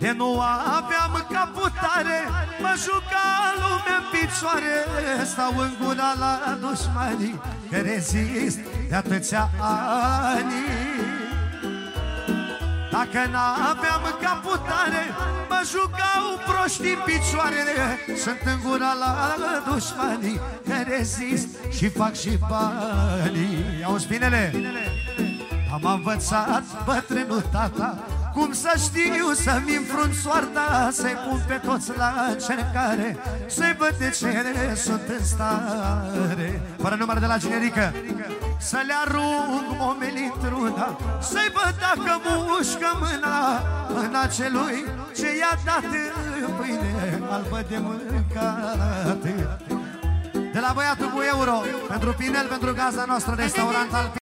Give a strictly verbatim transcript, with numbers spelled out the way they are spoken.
De nu aveam caputare, mă juca lumea în picioare. Stau în gura la dușmanii, că rezist de atâția ani. Dacă n-aveam caputare, mă jucau proști în picioare. Sunt în gura la dușmanii, că rezist și fac și banii. Auzi binele? Am învățat bătrânul tata cum să știu să-mi înfrunt soarta, să-i pun pe toți la încercare, să-i văd de ce sunt în stare. Fără număr de la generică. Să le arunc momeni într-una, să-i văd dacă mușcă mâna, mâna celui ce i-a dat pâine albă de mâncat. De la băiatul cu euro, pentru Pinel, pentru gazda noastră, restaurant Alpin.